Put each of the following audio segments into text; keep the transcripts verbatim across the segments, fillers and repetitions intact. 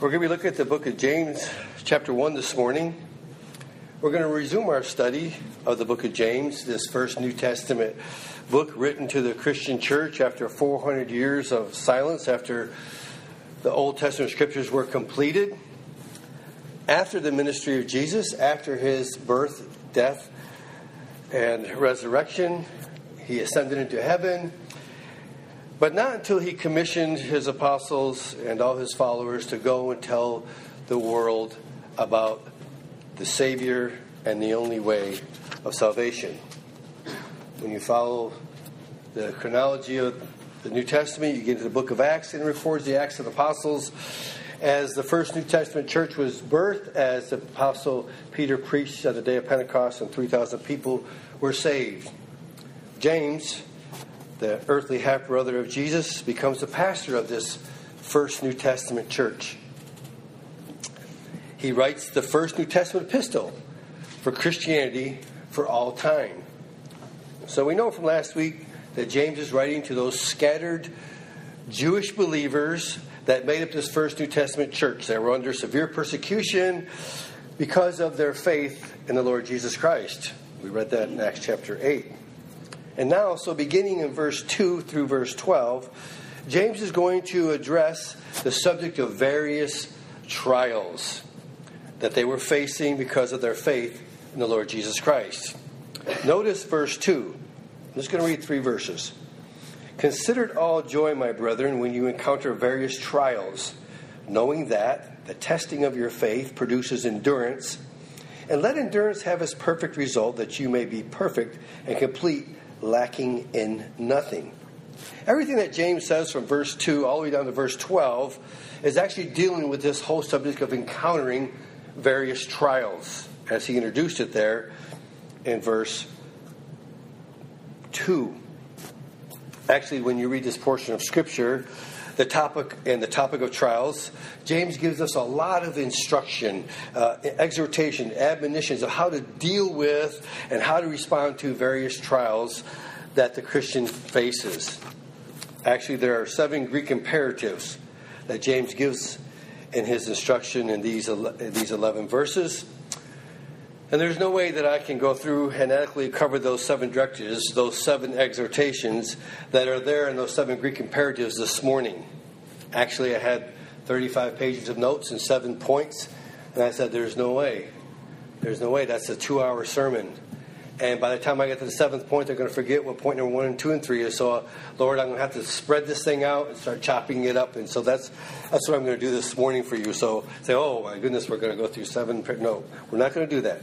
We're going to be looking at the book of James, chapter one this morning. We're going to resume our study of the book of James, this first New Testament book written to the Christian church after four hundred years of silence, after the Old Testament scriptures were completed, after the ministry of Jesus, after his birth, death, and resurrection. He ascended into heaven. But not until he commissioned his apostles and all his followers to go and tell the world about the Savior and the only way of salvation. When you follow the chronology of the New Testament, you get to the book of Acts, and it records the Acts of the Apostles as the first New Testament church was birthed, as the Apostle Peter preached on the day of Pentecost, and three thousand people were saved. James, the earthly half-brother of Jesus, becomes the pastor of this first New Testament church. He writes the first New Testament epistle for Christianity for all time. So we know from last week that James is writing to those scattered Jewish believers that made up this first New Testament church. They were under severe persecution because of their faith in the Lord Jesus Christ. We read that in Acts chapter eight. And now, so beginning in verse two through verse twelve, James is going to address the subject of various trials that they were facing because of their faith in the Lord Jesus Christ. Notice verse two. I'm just going to read three verses. Consider it all joy, my brethren, when you encounter various trials, knowing that the testing of your faith produces endurance, and let endurance have its perfect result, that you may be perfect and complete, lacking in nothing. Everything that James says from verse two all the way down to verse twelve is actually dealing with this whole subject of encountering various trials, as he introduced it there in verse two. Actually, when you read this portion of Scripture, the topic and the topic of trials, James gives us a lot of instruction, uh, exhortation, admonitions of how to deal with and how to respond to various trials that the Christian faces. Actually, there are seven Greek imperatives that James gives in his instruction in these in these eleven verses. And there's no way that I can go through and adequately cover those seven directives, those seven exhortations that are there in those seven Greek imperatives this morning. Actually, I had thirty-five pages of notes and seven points, and I said, there's no way. There's no way. That's a two-hour sermon. And by the time I get to the seventh point, they're going to forget what point number one and two and three is. So, Lord, I'm going to have to spread this thing out and start chopping it up. And so that's that's what I'm going to do this morning for you. So say, oh, my goodness, we're going to go through seven. No, we're not going to do that.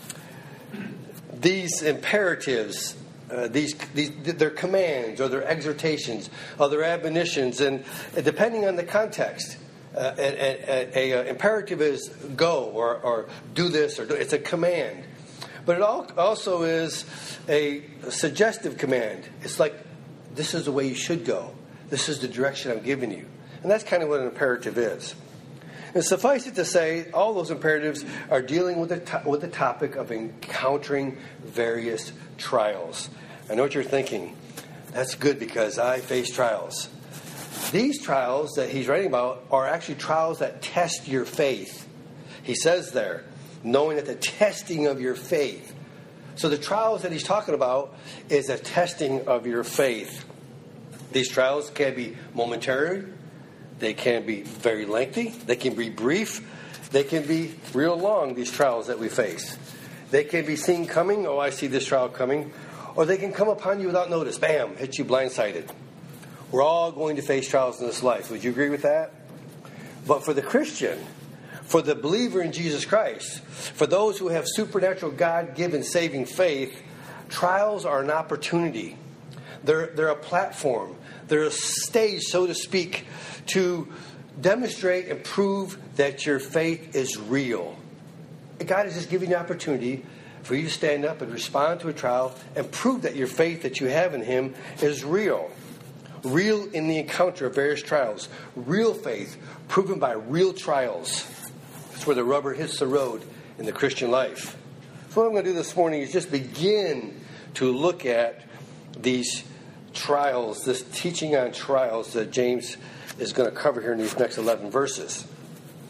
These imperatives, uh, these, these they're commands or they're exhortations or they're admonitions, and uh, depending on the context, uh, an imperative is go or, or do this, or do, it's a command. But it all, also is a suggestive command. It's like, this is the way you should go. This is the direction I'm giving you. And that's kind of what an imperative is. And suffice it to say, all those imperatives are dealing with the, to- with the topic of encountering various trials. I know what you're thinking. That's good because I face trials. These trials that he's writing about are actually trials that test your faith. He says there, knowing that the testing of your faith. So the trials that he's talking about is a testing of your faith. These trials can be momentary. They can be very lengthy. They can be brief. They can be real long, these trials that we face. They can be seen coming. Oh, I see this trial coming. Or they can come upon you without notice. Bam, hit you blindsided. We're all going to face trials in this life. Would you agree with that? But for the Christian, for the believer in Jesus Christ, for those who have supernatural God-given saving faith, trials are an opportunity. They're, they're a platform. They're a stage, so to speak, to demonstrate and prove that your faith is real. God is just giving you an opportunity for you to stand up and respond to a trial and prove that your faith that you have in Him is real. Real in the encounter of various trials. Real faith proven by real trials. That's where the rubber hits the road in the Christian life. So what I'm going to do this morning is just begin to look at these trials, this teaching on trials that James is going to cover here in these next eleven verses.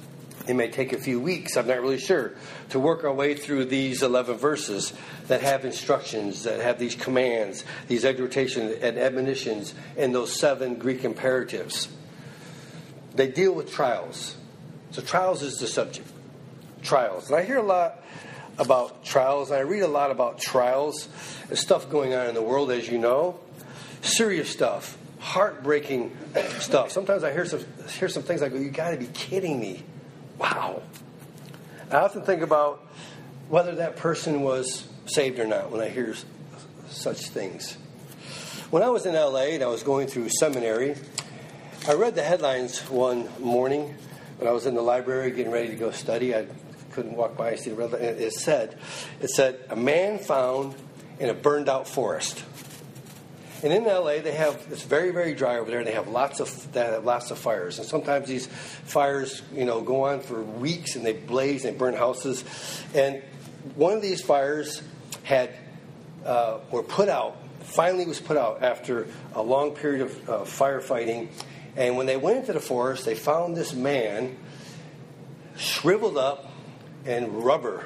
It may take a few weeks, I'm not really sure, to work our way through these eleven verses that have instructions, that have these commands, these exhortations and admonitions, and those seven Greek imperatives. They deal with trials. So trials is the subject. Trials. And I hear a lot about trials. I read a lot about trials. There's stuff going on in the world, as you know. Serious stuff. Heartbreaking stuff. Sometimes I hear some, hear some things I go, you got to be kidding me. Wow. I often think about whether that person was saved or not when I hear such things. When I was in L A and I was going through seminary, I read the headlines one morning when I was in the library getting ready to go study. I couldn't walk by and see the red light. It said, it said, a man found in a burned out forest. And in L A, they have, it's very, very dry over there, and they have lots of they have lots of fires. And sometimes these fires, you know, go on for weeks, and they blaze and they burn houses. And one of these fires had uh, were put out, finally was put out after a long period of uh, firefighting. And when they went into the forest, they found this man shriveled up in rubber.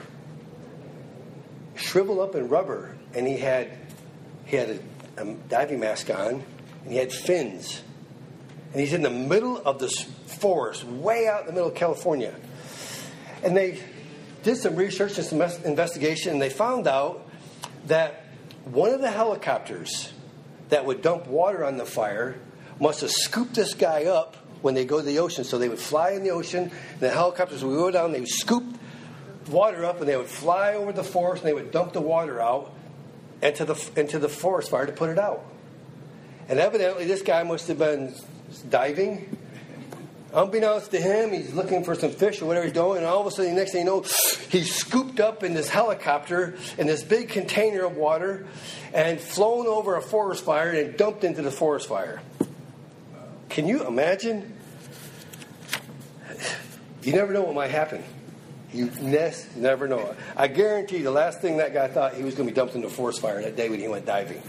Shriveled up in rubber. And he had he had a a diving mask on, and he had fins. And he's in the middle of this forest, way out in the middle of California. And they did some research and some investigation, and they found out that one of the helicopters that would dump water on the fire must have scooped this guy up when they go to the ocean. So they would fly in the ocean, and the helicopters would go down, they would scoop water up, and they would fly over the forest, and they would dump the water out into the into the forest fire to put it out. And evidently this guy must have been diving. Unbeknownst to him, he's looking for some fish or whatever he's doing, and all of a sudden, the next thing you know, he's scooped up in this helicopter in this big container of water and flown over a forest fire and dumped into the forest fire. Can you imagine? You never know what might happen. You never know. I guarantee the last thing that guy thought, he was going to be dumped into a forest fire that day when he went diving.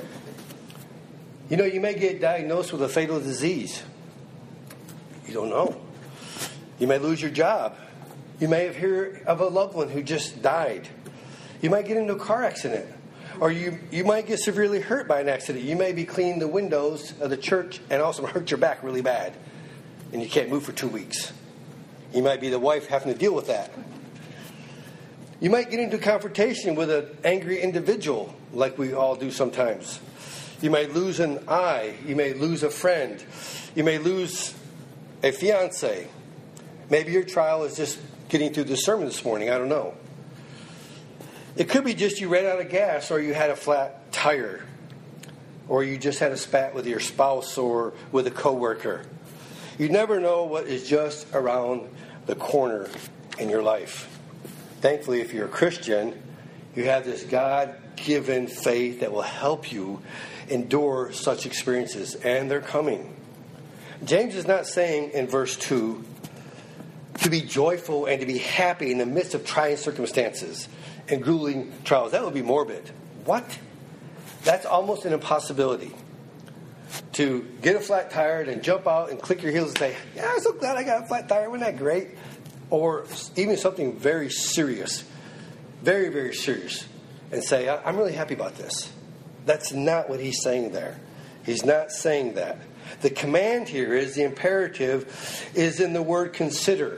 You know, you may get diagnosed with a fatal disease. You don't know. You may lose your job. You may have heard of a loved one who just died. You might get into a car accident. Or you, you might get severely hurt by an accident. You may be cleaning the windows of the church and also hurt your back really bad. And you can't move for two weeks. You might be the wife having to deal with that. You might get into confrontation with an angry individual, like we all do sometimes. You might lose an eye. You may lose a friend. You may lose a fiance. Maybe your trial is just getting through the sermon this morning. I don't know. It could be just you ran out of gas, or you had a flat tire, or you just had a spat with your spouse or with a coworker. You never know what is just around the corner in your life. Thankfully, if you're a Christian, you have this God-given faith that will help you endure such experiences, and they're coming. James is not saying in verse two to be joyful and to be happy in the midst of trying circumstances and grueling trials. That would be morbid. What? That's almost an impossibility. To get a flat tire and jump out and click your heels and say, yeah, I'm so glad I got a flat tire. Wasn't that great? Or even something very serious, very, very serious, and say, I'm really happy about this. That's not what he's saying there. He's not saying that. The command here is, the imperative is in the word consider.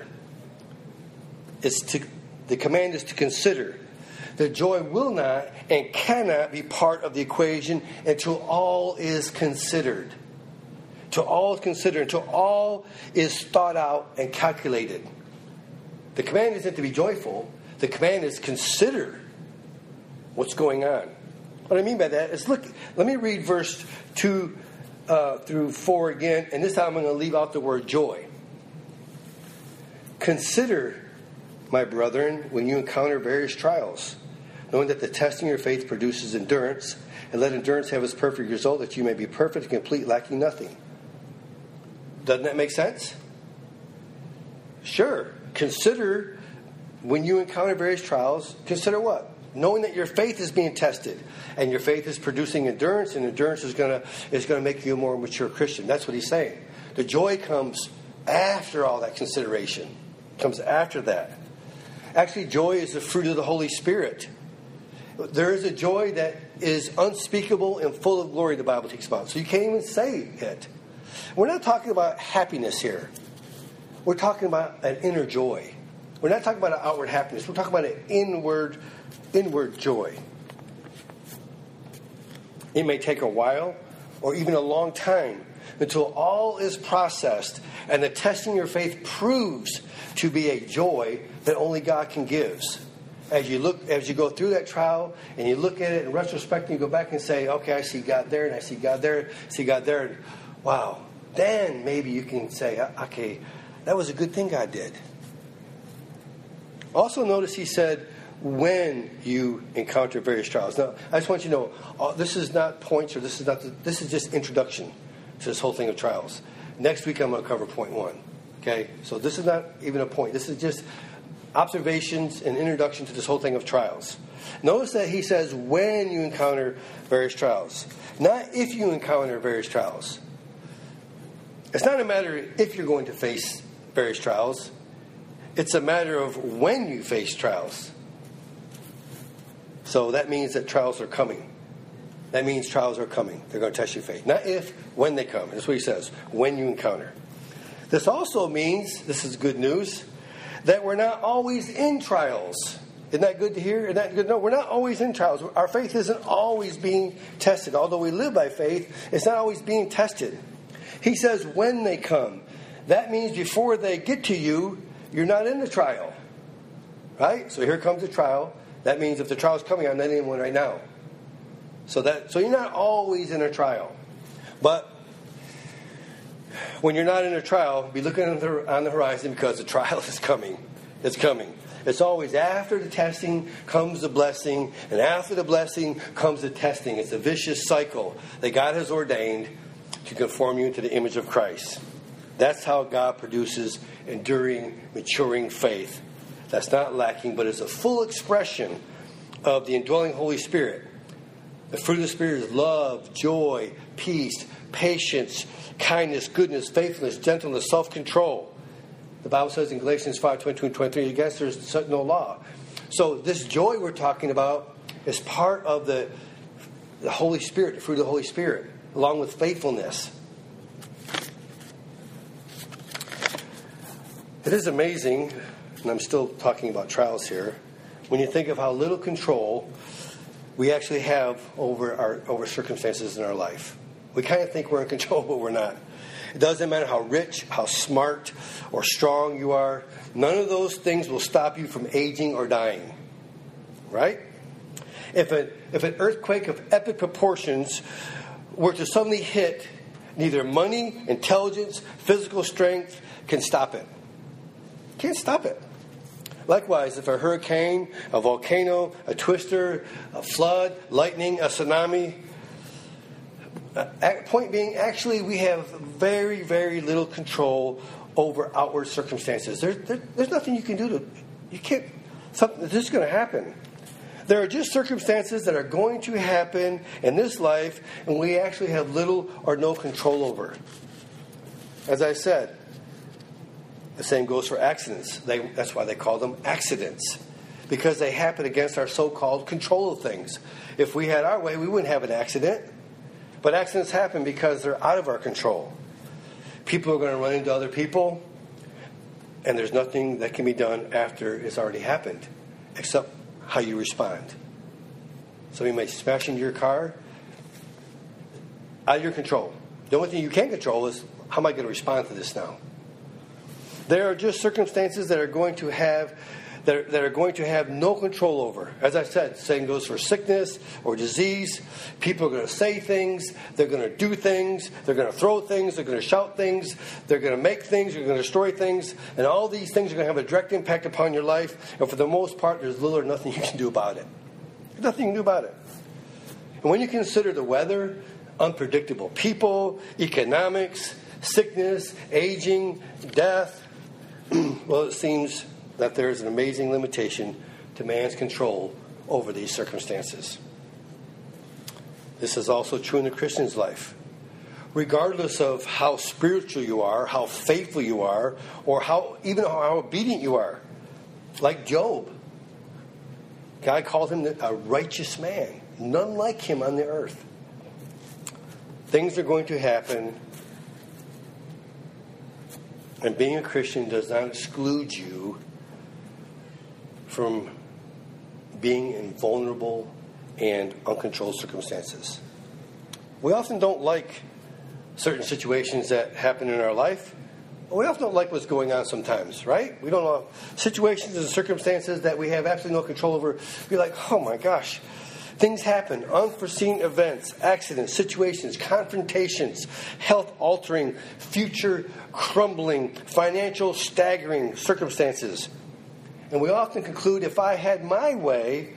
It's to, the command is to consider. The joy will not and cannot be part of the equation until all is considered. Till all is considered, until all is thought out and calculated. The command isn't to be joyful. The command is consider what's going on. What I mean by that is, look, let me read verse two uh, through four again, and this time I'm going to leave out the word joy. Consider, my brethren, when you encounter various trials, knowing that the testing of your faith produces endurance, and let endurance have its perfect result, that you may be perfect and complete, lacking nothing. Doesn't that make sense? Sure. Consider, when you encounter various trials, consider what? Knowing that your faith is being tested, and your faith is producing endurance, and endurance is going to is going to make you a more mature Christian. That's what he's saying. The joy comes after all that consideration. comes after that. Actually, joy is the fruit of the Holy Spirit. There is a joy that is unspeakable and full of glory, the Bible talks about. So you can't even say it. We're not talking about happiness here. We're talking about an inner joy. We're not talking about an outward happiness. We're talking about an inward, inward joy. It may take a while or even a long time until all is processed and the testing of your faith proves to be a joy that only God can give. As you look, as you go through that trial and you look at it in retrospect and you go back and say, okay, I see God there and I see God there, see God there. And, wow. Then maybe you can say, okay, that was a good thing God did. Also notice he said, when you encounter various trials. Now, I just want you to know, uh, this is not points or this is not, the, this is just introduction to this whole thing of trials. Next week I'm going to cover point one. Okay? So this is not even a point. This is just observations and introduction to this whole thing of trials. Notice that he says when you encounter various trials. Not if you encounter various trials. It's not a matter if you're going to face various trials. It's a matter of when you face trials. So that means that trials are coming. That means trials are coming. They're going to test your faith. Not if, when they come. That's what he says. When you encounter. This also means, this is good news, that we're not always in trials. Isn't that good to hear? Isn't that good? No, we're not always in trials. Our faith isn't always being tested. Although we live by faith, it's not always being tested. He says when they come. That means before they get to you, you're not in the trial. Right? So here comes the trial. That means if the trial's coming, I'm not in one right now. So that so you're not always in a trial. But when you're not in a trial, be looking on the, on the horizon because the trial is coming. It's coming. It's always after the testing comes the blessing, and after the blessing comes the testing. It's a vicious cycle that God has ordained to conform you into the image of Christ. That's how God produces enduring, maturing faith. That's not lacking, but it's a full expression of the indwelling Holy Spirit. The fruit of the Spirit is love, joy, peace, patience, kindness, goodness, faithfulness, gentleness, self-control. The Bible says in Galatians five, twenty-two and twenty-three, against there's no law. So this joy we're talking about is part of the, the Holy Spirit, the fruit of the Holy Spirit, along with faithfulness. It is amazing, and I'm still talking about trials here, when you think of how little control we actually have over our over circumstances in our life. We kind of think we're in control, but we're not. It doesn't matter how rich, how smart, or strong you are. None of those things will stop you from aging or dying. Right? If, a, if an earthquake of epic proportions were to suddenly hit, neither money, intelligence, physical strength can stop it. Can't stop it. Likewise, if a hurricane, a volcano, a twister, a flood, lightning, a tsunami. Uh, point being, actually, we have very, very little control over outward circumstances. There, there, there's nothing you can do to. You can't. Something. This is going to happen. There are just circumstances that are going to happen in this life, and we actually have little or no control over. As I said. The same goes for accidents. They, that's why they call them accidents. Because they happen against our so-called control of things. If we had our way, we wouldn't have an accident. But accidents happen because they're out of our control. People are going to run into other people. And there's nothing that can be done after it's already happened. Except how you respond. Somebody might smash into your car. Out of your control. The only thing you can control is, how am I going to respond to this now? There are just circumstances that are going to have that are, that are going to have no control over. As I said, same goes for sickness or disease. People are going to say things. They're going to do things. They're going to throw things. They're going to shout things. They're going to make things. They're going to destroy things. And all these things are going to have a direct impact upon your life. And for the most part, there's little or nothing you can do about it. There's nothing you can do about it. And when you consider the weather, unpredictable people, economics, sickness, aging, death, well, it seems that there is an amazing limitation to man's control over these circumstances. This is also true in the Christian's life. regardless of how spiritual you are, how faithful you are, or how even how obedient you are. Like Job. God called him a righteous man. None like him on the earth. Things are going to happen. And being a Christian does not exclude you from being in vulnerable and uncontrolled circumstances. We often don't like certain situations that happen in our life. We often don't like what's going on sometimes, right? We don't know situations and circumstances that we have absolutely no control over. We're like, oh my gosh. Things happen, unforeseen events, accidents, situations, confrontations, health-altering, future-crumbling, financial staggering circumstances. And we often conclude, if I had my way,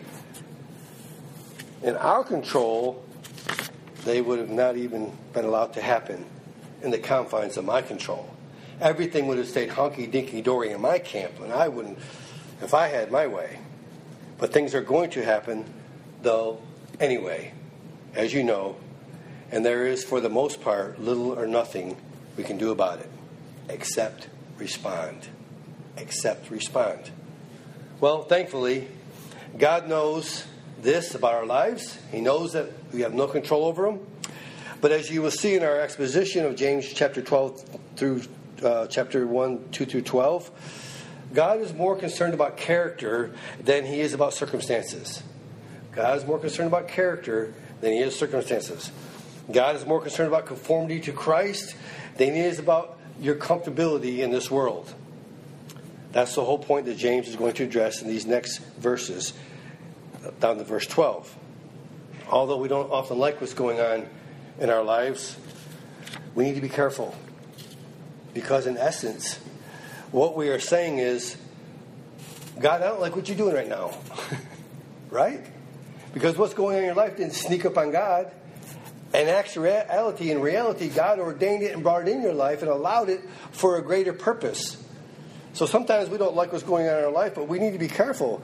in our control, they would have not even been allowed to happen in the confines of my control. Everything would have stayed hunky-dinky-dory in my camp, and I wouldn't, if I had my way. But things are going to happen, though, anyway, as you know, and there is, for the most part, little or nothing we can do about it, except respond. Except respond. Well, thankfully, God knows this about our lives. He knows that we have no control over them. But as you will see in our exposition of James chapter twelve through uh, chapter one, two through twelve, God is more concerned about character than he is about circumstances. God is more concerned about character than he is circumstances. God is more concerned about conformity to Christ than he is about your comfortability in this world. That's the whole point that James is going to address in these next verses, down to verse twelve. Although we don't often like what's going on in our lives, we need to be careful. Because in essence, what we are saying is, God, I don't like what you're doing right now. Right? Because what's going on in your life didn't sneak up on God. In actuality, in reality, God ordained it and brought it in your life and allowed it for a greater purpose. So sometimes we don't like what's going on in our life, but we need to be careful.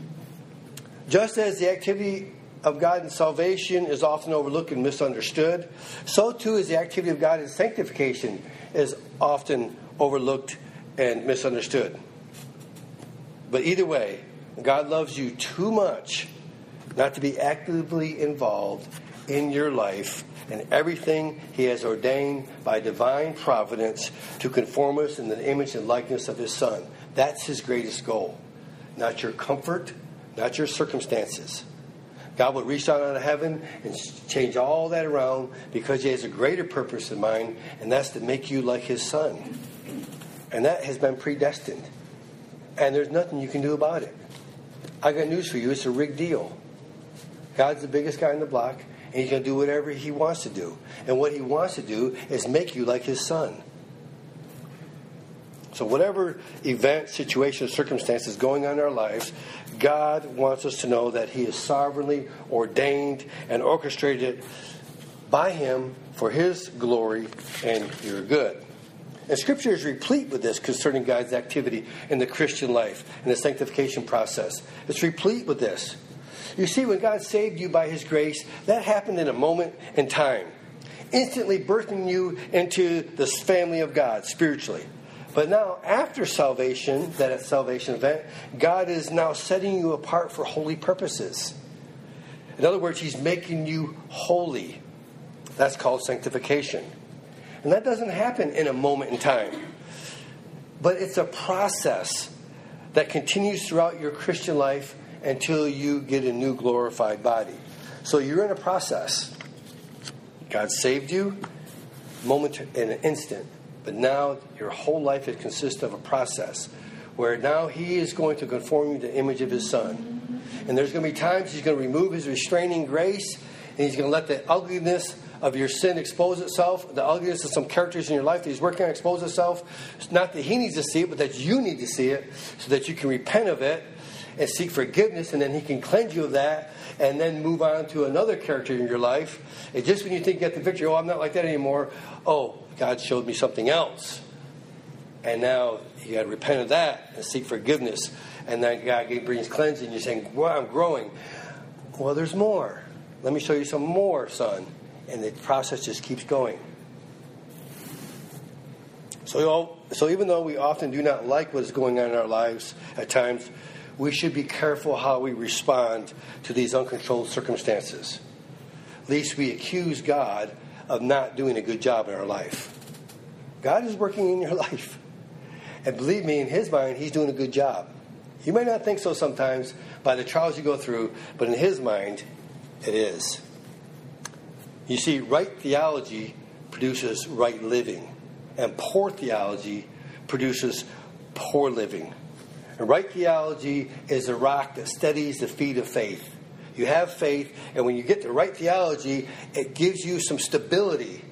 Just as the activity of God in salvation is often overlooked and misunderstood, so too is the activity of God in sanctification is often overlooked and misunderstood. But either way, God loves you too much not to be actively involved in your life and everything he has ordained by divine providence to conform us in the image and likeness of his Son. That's his greatest goal. Not your comfort, not your circumstances. God will reach down out of heaven and change all that around because he has a greater purpose in mind, and that's to make you like his Son. And that has been predestined. And there's nothing you can do about it. I got news for you. It's a rigged deal. God's the biggest guy on the block, and he's going to do whatever he wants to do. And what he wants to do is make you like his Son. So whatever event, situation, circumstances going on in our lives, God wants us to know that he is sovereignly ordained and orchestrated it by him for his glory and your good. And Scripture is replete with this concerning God's activity in the Christian life and the sanctification process. It's replete with this. You see, when God saved you by his grace, that happened in a moment in time, instantly birthing you into this family of God spiritually. But now, after salvation, that salvation event, God is now setting you apart for holy purposes. In other words, he's making you holy. That's called sanctification. And that doesn't happen in a moment in time. But it's a process that continues throughout your Christian life until you get a new glorified body. So you're in a process. God saved you, moment in an instant. But now your whole life it consists of a process where now he is going to conform you to the image of his Son. And there's going to be times he's going to remove his restraining grace, and he's going to let the ugliness of your sin expose itself, the ugliness of some characters in your life that he's working on expose itself. It's not that he needs to see it, but that you need to see it so that you can repent of it and seek forgiveness, and then he can cleanse you of that and then move on to another character in your life. And just when you think you get the victory, oh, I'm not like that anymore. Oh, God showed me something else. And now you got to repent of that and seek forgiveness. And then God brings cleansing. You're saying, well, I'm growing. Well, there's more. Let me show you some more, son. And the process just keeps going. So, so even though we often do not like what is going on in our lives at times, we should be careful how we respond to these uncontrolled circumstances. Lest we accuse God of not doing a good job in our life. God is working in your life. And believe me, in His mind, He's doing a good job. You may not think so sometimes by the trials you go through, but in His mind, it is. You see, right theology produces right living. And poor theology produces poor living. And right theology is a rock that steadies the feet of faith. You have faith, and when you get the right theology, it gives you some stability.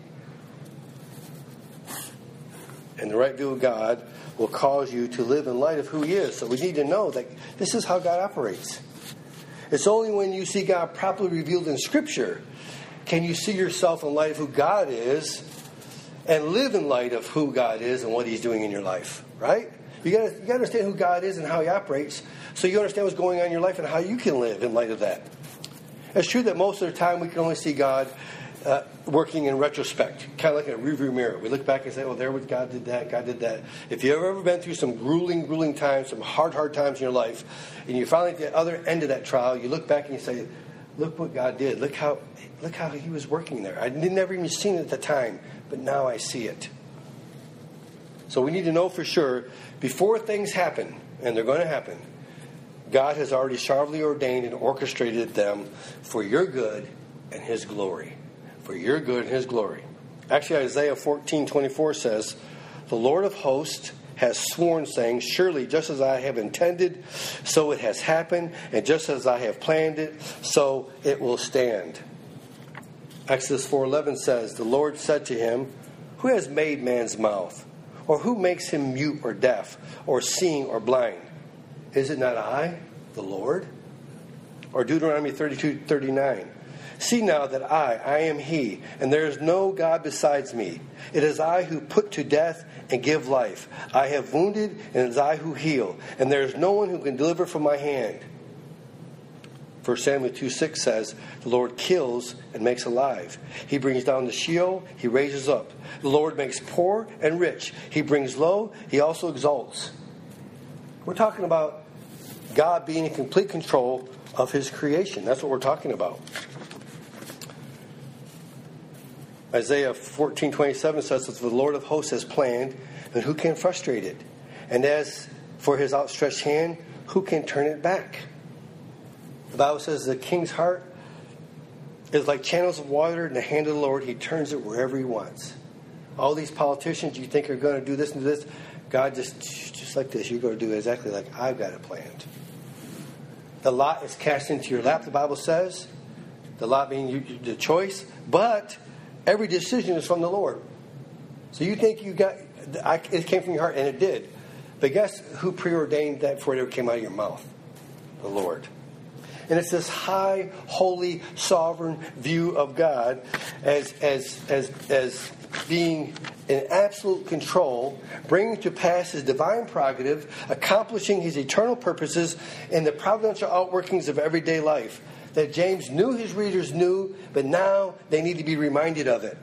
And the right view of God will cause you to live in light of who He is. So we need to know that this is how God operates. It's only when you see God properly revealed in Scripture can you see yourself in light of who God is and live in light of who God is and what He's doing in your life. Right? You got you got to understand who God is and how He operates, so you understand what's going on in your life and how you can live in light of that. It's true that most of the time we can only see God uh, working in retrospect, kind of like in a rearview mirror. We look back and say, "Oh, there was God did that, God did that." If you've ever been through some grueling, grueling times, some hard, hard times in your life, and you finally at the other end of that trial, you look back and you say, "Look what God did! Look how, look how He was working there. I never even seen it at the time, but now I see it." So we need to know for sure, before things happen, and they're going to happen, God has already sovereignly ordained and orchestrated them for your good and His glory. For your good and His glory. Actually, Isaiah fourteen twenty-four says, "The Lord of hosts has sworn, saying, surely just as I have intended, so it has happened, and just as I have planned it, so it will stand." Exodus four eleven says, "The Lord said to him, who has made man's mouth? Or who makes him mute or deaf, or seeing or blind? Is it not I, the Lord?" Or Deuteronomy thirty-two thirty-nine. "See now that I, I am He, and there is no God besides me. It is I who put to death and give life. I have wounded, and it is I who heal. And there is no one who can deliver from my hand." First Samuel two six says, "The Lord kills and makes alive. He brings down the Sheol, He raises up. The Lord makes poor and rich. He brings low, He also exalts." We're talking about God being in complete control of His creation. That's what we're talking about. Isaiah fourteen twenty-seven says that the Lord of hosts has planned, then who can frustrate it? And as for His outstretched hand, who can turn it back? The Bible says the king's heart is like channels of water in the hand of the Lord. He turns it wherever He wants. All these politicians you think are going to do this and do this, God just, just like this, you're going to do exactly like I've got it planned. The lot is cast into your lap, the Bible says. The lot being you, the choice. But every decision is from the Lord. So you think you got, it came from your heart, and it did. But guess who preordained that before it ever came out of your mouth? The Lord. And it's this high, holy, sovereign view of God as as as as being in absolute control, bringing to pass His divine prerogative, accomplishing His eternal purposes in the providential outworkings of everyday life. That James knew his readers knew, but now they need to be reminded of it.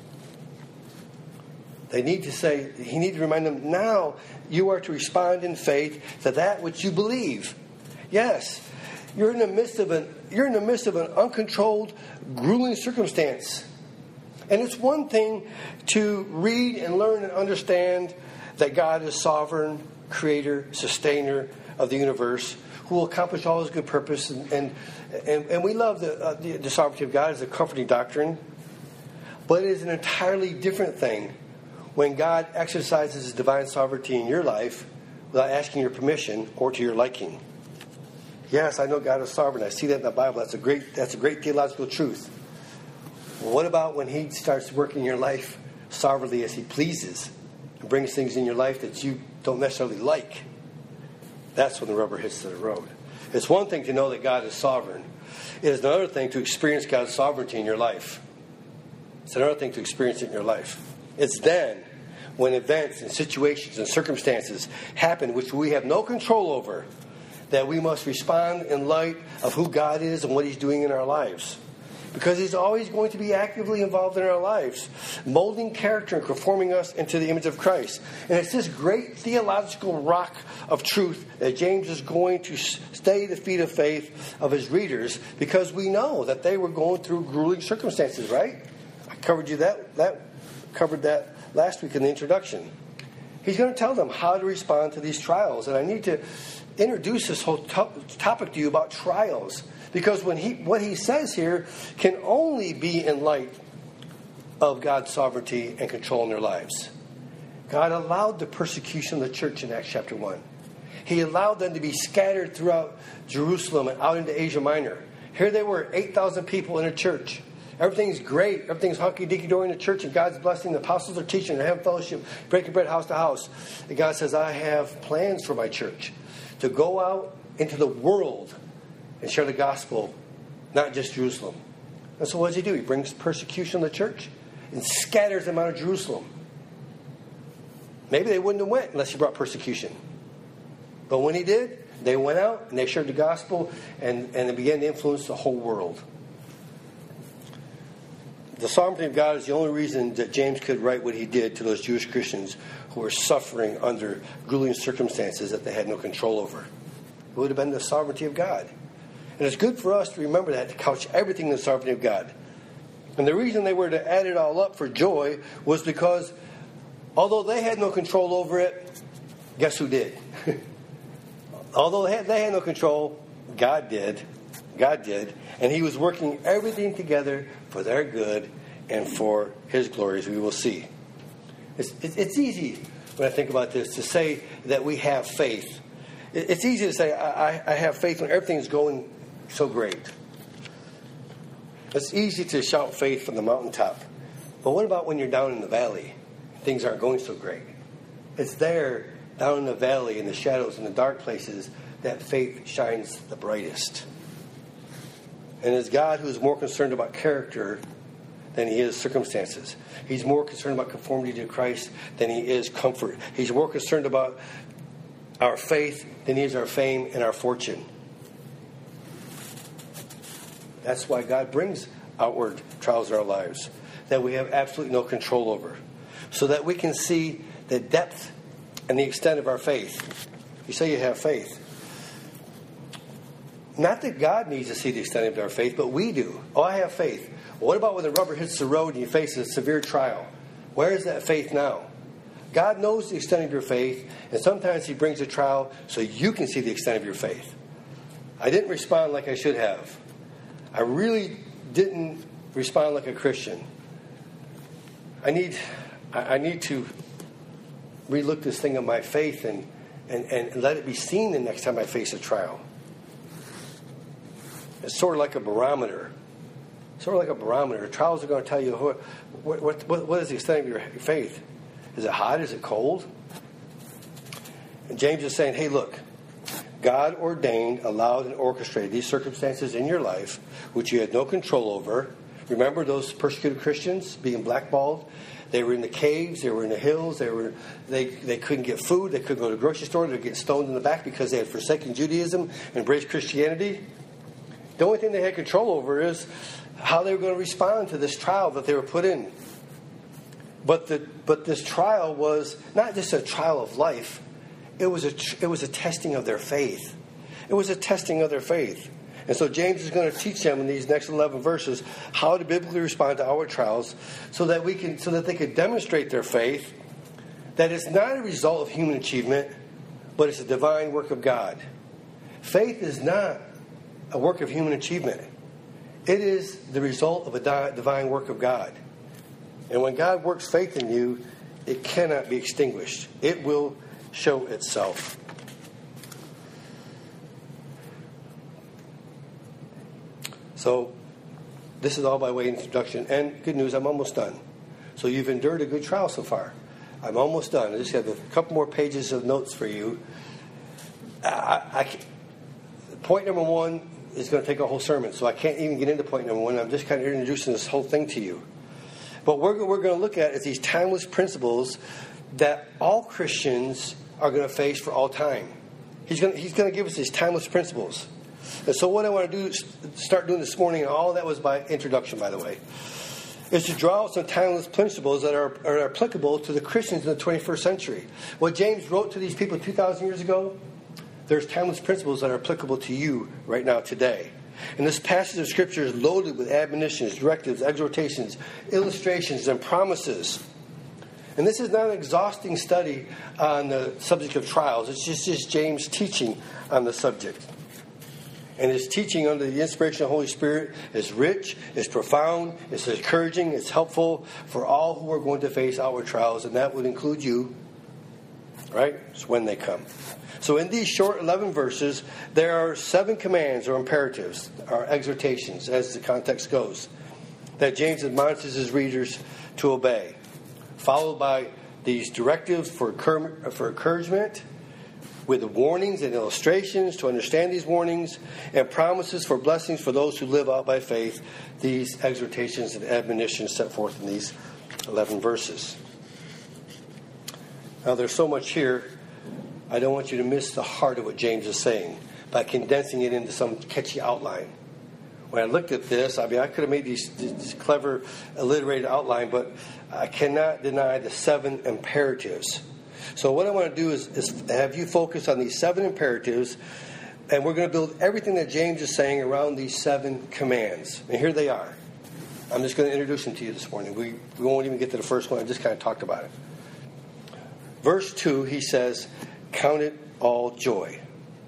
They need to say, he needs to remind them, now you are to respond in faith to that which you believe. Yes. You're in the midst of an you're in the midst of an uncontrolled, grueling circumstance. And it's one thing to read and learn and understand that God is sovereign, creator, sustainer of the universe, who will accomplish all His good purpose. And and, and, and we love the, uh, the, the sovereignty of God as a comforting doctrine. But it is an entirely different thing when God exercises His divine sovereignty in your life without asking your permission or to your liking. Yes, I know God is sovereign. I see that in the Bible. That's a great that's a great theological truth. Well, what about when He starts working in your life sovereignly as He pleases and brings things in your life that you don't necessarily like? That's when the rubber hits the road. It's one thing to know that God is sovereign. It is another thing to experience God's sovereignty in your life. It's another thing to experience it in your life. It's then when events and situations and circumstances happen which we have no control over, that we must respond in light of who God is and what He's doing in our lives. because he's always going to be actively involved in our lives, molding character and conforming us into the image of Christ. And it's this great theological rock of truth that James is going to stay the feet of faith of his readers, because we know that they were going through grueling circumstances, right? I covered you that that covered that last week in the introduction. He's going to tell them how to respond to these trials, and I need to introduce this whole to- topic to you about trials. Because when he, what he says here can only be in light of God's sovereignty and control in their lives. God allowed the persecution of the church in Acts chapter one. He allowed them to be scattered throughout Jerusalem and out into Asia Minor. Here they were, eight thousand people in a church. Everything's great. Everything's hunky-dinky-dory in the church, and God's blessing. The apostles are teaching. They have fellowship, breaking bread house to house. And God says, I have plans for my church to go out into the world and share the gospel, not just Jerusalem. And so what does he do? He brings persecution on the church and scatters them out of Jerusalem. Maybe they wouldn't have went unless he brought persecution. But when he did, they went out and they shared the gospel, and, and it began to influence the whole world. The sovereignty of God is the only reason that James could write what he did to those Jewish Christians who were suffering under grueling circumstances that they had no control over. It would have been the sovereignty of God. And it's good for us to remember that, to couch everything in the sovereignty of God. And the reason they were to add it all up for joy was because although they had no control over it, guess who did? Although they had, they had no control, God did. God did. And he was working everything together for their good and for his glory, as we will see. It's, it's easy, when I think about this, to say that we have faith. It's easy to say, I, I have faith when everything's going so great. It's easy to shout faith from the mountaintop. But what about when you're down in the valley? Things aren't going so great. It's there, down in the valley, in the shadows, in the dark places, that faith shines the brightest. And it's God who is more concerned about character than he is circumstances. He's more concerned about conformity to Christ than he is comfort. He's more concerned about our faith than he is our fame and our fortune. That's why God brings outward trials in our lives that we have absolutely no control over, so that we can see the depth and the extent of our faith. You say you have faith. Not that God needs to see the extent of our faith, but we do. Oh, I have faith. Well, what about when the rubber hits the road and you face a severe trial? Where is that faith now? God knows the extent of your faith, and sometimes he brings a trial so you can see the extent of your faith. I didn't respond like I should have. I really didn't respond like a Christian. I need I need to relook this thing of my faith and, and, and let it be seen the next time I face a trial. It's sort of like a barometer. Sort of like a barometer. Trials are going to tell you what, what, what, what is the extent of your faith. Is it hot? Is it cold? And James is saying, hey, look, God ordained, allowed, and orchestrated these circumstances in your life, which you had no control over. Remember those persecuted Christians being blackballed? They were in the caves. They were in the hills. They were they they couldn't get food. They couldn't go to the grocery store. They were getting stoned in the back because they had forsaken Judaism and embraced Christianity. The only thing they had control over is how they were going to respond to this trial that they were put in. But the but this trial was not just a trial of life. It was a it was a testing of their faith. It was a testing of their faith. And so James is going to teach them in these next eleven verses how to biblically respond to our trials, so that we can so that they could demonstrate their faith, that it's not a result of human achievement, but it's a divine work of God. Faith is not a work of human achievement. It is the result of a divine work of God. And when God works faith in you, it cannot be extinguished. It will show itself. So, this is all by way of introduction. And good news, I'm almost done. So you've endured a good trial so far. I'm almost done. I just have a couple more pages of notes for you. I, I, point number one is going to take a whole sermon, so I can't even get into point number one. I'm just kind of introducing this whole thing to you. But what we're, we're going to look at is these timeless principles that all Christians are going to face for all time. He's going to, he's going to give us these timeless principles. And so what I want to do, start doing this morning, and all that was by introduction, by the way, is to draw out some timeless principles that are, are applicable to the Christians in the twenty-first century. What James wrote to these people two thousand years ago, there's timeless principles that are applicable to you right now, today. And this passage of Scripture is loaded with admonitions, directives, exhortations, illustrations, and promises. And this is not an exhausting study on the subject of trials. It's just, just James teaching on the subject. And his teaching under the inspiration of the Holy Spirit is rich, it's profound, it's encouraging, it's helpful for all who are going to face outward trials, and that would include you, right? It's when they come. So in these short eleven verses, there are seven commands or imperatives, or exhortations, as the context goes, that James admonishes his readers to obey, followed by these directives for for encouragement, with warnings and illustrations to understand these warnings, and promises for blessings for those who live out by faith, these exhortations and admonitions set forth in these eleven verses. Now, there's so much here, I don't want you to miss the heart of what James is saying by condensing it into some catchy outline. When I looked at this, I mean, I could have made these, this clever, alliterated outline, but I cannot deny the seven imperatives. So what I want to do is, is have you focus on these seven imperatives, and we're going to build everything that James is saying around these seven commands. And here they are. I'm just going to introduce them to you this morning. We, we won't even get to the first one. I just kind of talked about it. Verse two, he says, count it all joy.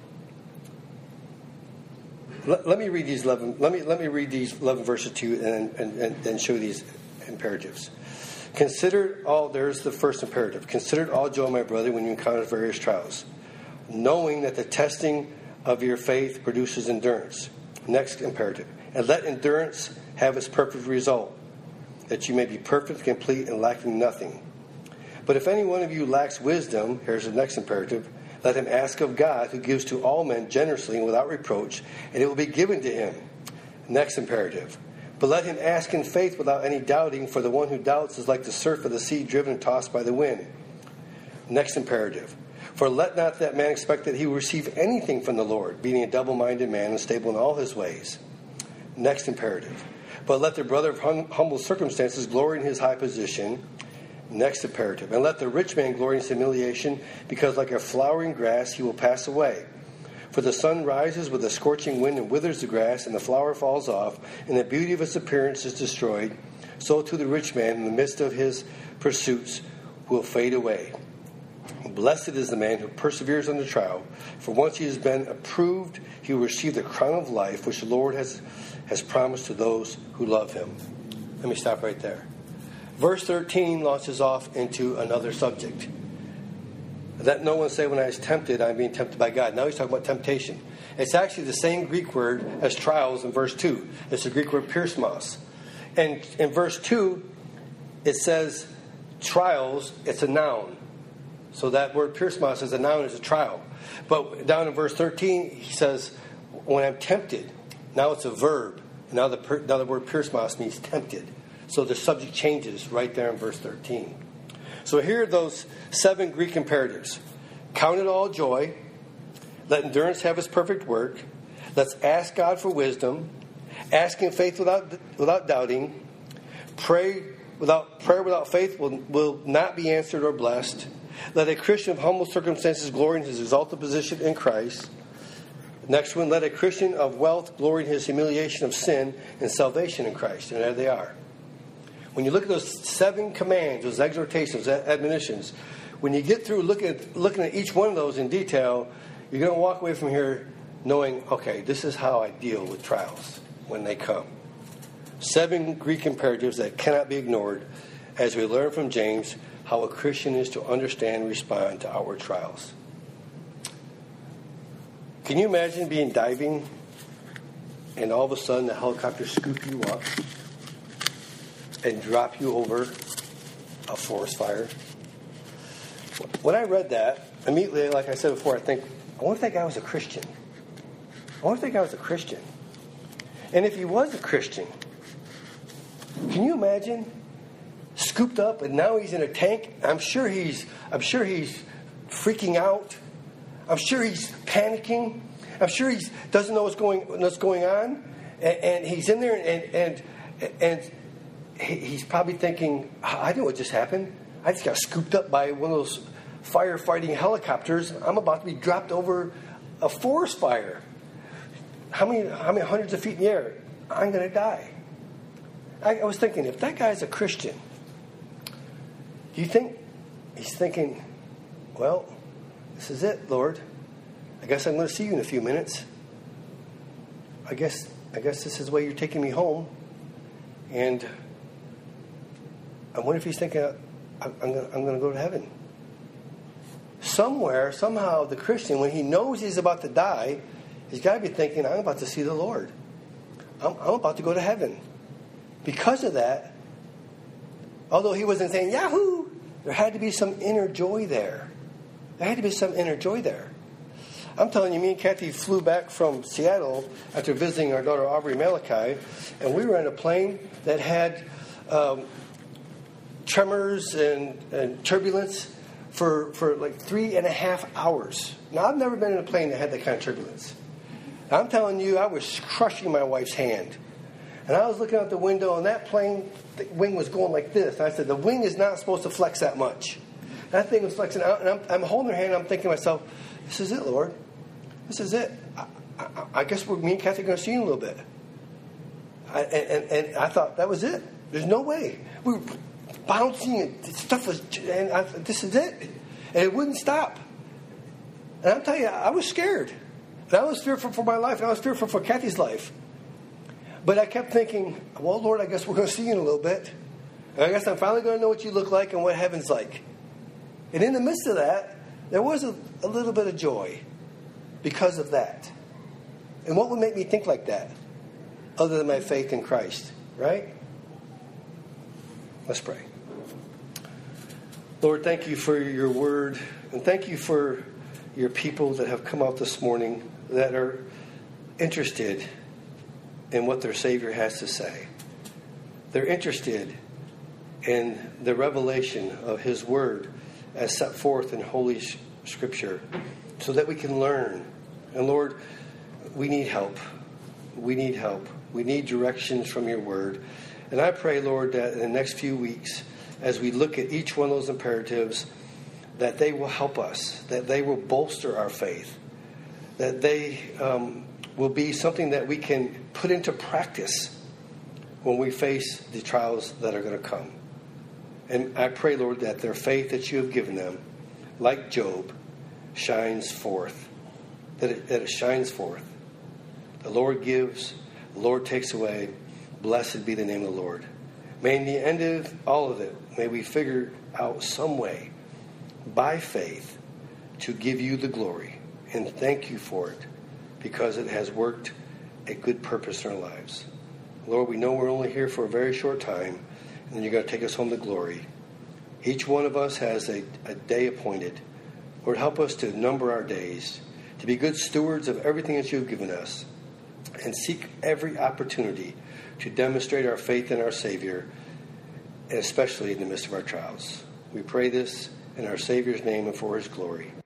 Let, let me read these eleven. Let me let me read these eleven verses to you, and and, and, and show these imperatives. Consider all, there's the first imperative. Consider it all joy, my brother, when you encounter various trials, knowing that the testing of your faith produces endurance. Next imperative. And let endurance have its perfect result, that you may be perfect, complete, and lacking nothing. But if any one of you lacks wisdom, here's the next imperative, let him ask of God, who gives to all men generously and without reproach, and it will be given to him. Next imperative. But let him ask in faith without any doubting, for the one who doubts is like the surf of the sea driven and tossed by the wind. Next imperative. For let not that man expect that he will receive anything from the Lord, being a double-minded man, unstable in all his ways. Next imperative. But let the brother of hum- humble circumstances glory in his high position. Next imperative. And let the rich man glory in his humiliation, because like a flowering grass he will pass away. For the sun rises with a scorching wind and withers the grass, and the flower falls off, and the beauty of its appearance is destroyed. So too the rich man, in the midst of his pursuits, will fade away. Blessed is the man who perseveres under trial, for once he has been approved, he will receive the crown of life, which the Lord has, has promised to those who love him. Let me stop right there. Verse thirteen launches off into another subject. Let no one say, when I was tempted, I'm being tempted by God. Now he's talking about temptation. It's actually the same Greek word as trials in verse two. It's the Greek word piersmos. And in verse two, it says trials, it's a noun. So that word piersmos is a noun, is a trial. But down in verse thirteen, he says, when I'm tempted, now it's a verb. Now the, now the word piersmos means tempted. So the subject changes right there in verse thirteen. So here are those seven Greek imperatives. Count it all joy. Let endurance have its perfect work. Let's ask God for wisdom. Ask in faith without without doubting. Pray without prayer without faith will, will not be answered or blessed. Let a Christian of humble circumstances glory in his exalted position in Christ. Next one, let a Christian of wealth glory in his humiliation of sin and salvation in Christ. And there they are. When you look at those seven commands, those exhortations, admonitions, when you get through looking at, looking at each one of those in detail, you're going to walk away from here knowing, okay, this is how I deal with trials when they come. Seven Greek imperatives that cannot be ignored as we learn from James how a Christian is to understand and respond to outward trials. Can you imagine being diving and all of a sudden the helicopter scoop you up and drop you over a forest fire? When I read that, immediately, like I said before, I think, I wonder if that guy was a Christian. I wonder if that guy was a Christian. And if he was a Christian, can you imagine scooped up and now he's in a tank? I'm sure he's I'm sure he's freaking out. I'm sure he's panicking. I'm sure he doesn't know what's going what's going on, and, and he's in there, and and and he's probably thinking, I know what just happened. I just got scooped up by one of those firefighting helicopters. I'm about to be dropped over a forest fire. How many how many hundreds of feet in the air? I'm going to die. I, I was thinking, if that guy's a Christian, do you think he's thinking, well, this is it, Lord. I guess I'm going to see you in a few minutes. I guess I guess this is the way you're taking me home. And I wonder if he's thinking, I'm, I'm going I'm going to go to heaven. Somewhere, somehow, the Christian, when he knows he's about to die, he's got to be thinking, I'm about to see the Lord. I'm, I'm about to go to heaven. Because of that, although he wasn't saying, Yahoo! There had to be some inner joy there. There had to be some inner joy there. I'm telling you, me and Kathy flew back from Seattle after visiting our daughter Aubrey Malachi, and we were in a plane that had um, tremors and, and turbulence for, for like three and a half hours. Now, I've never been in a plane that had that kind of turbulence. I'm telling you, I was crushing my wife's hand. And I was looking out the window, and that plane, the wing was going like this. And I said, the wing is not supposed to flex that much. That thing was flexing out, and I'm, I'm holding her hand, and I'm thinking to myself, this is it, Lord. This is it. I, I, I guess we're, me and Kathy are going to see you in a little bit. I, and, and, and I thought, that was it. There's no way. We were bouncing, and stuff was, and I, this is it. And it wouldn't stop. And I'm telling you, I was scared. And I was fearful for my life, and I was fearful for Kathy's life. But I kept thinking, well, Lord, I guess we're going to see you in a little bit. And I guess I'm finally going to know what you look like and what heaven's like. And in the midst of that, there was a, a little bit of joy because of that. And what would make me think like that other than my faith in Christ, right? Let's pray. Lord, thank you for your word, and thank you for your people that have come out this morning that are interested in what their Savior has to say. They're interested in the revelation of his word as set forth in Holy Scripture so that we can learn. And Lord, we need help. We need help. We need directions from your word. And I pray, Lord, that in the next few weeks, as we look at each one of those imperatives, that they will help us, that they will bolster our faith, that they um, will be something that we can put into practice when we face the trials that are going to come. And I pray, Lord, that their faith that you have given them, like Job, shines forth, that it, that it shines forth. The Lord gives, the Lord takes away. Blessed be the name of the Lord. May in the end of all of it, may we figure out some way, by faith, to give you the glory. And thank you for it, because it has worked a good purpose in our lives. Lord, we know we're only here for a very short time, and then you're going to take us home to glory. Each one of us has a, a day appointed. Lord, help us to number our days, to be good stewards of everything that you've given us, and seek every opportunity to demonstrate our faith in our Savior, and especially in the midst of our trials. We pray this in our Savior's name and for his glory.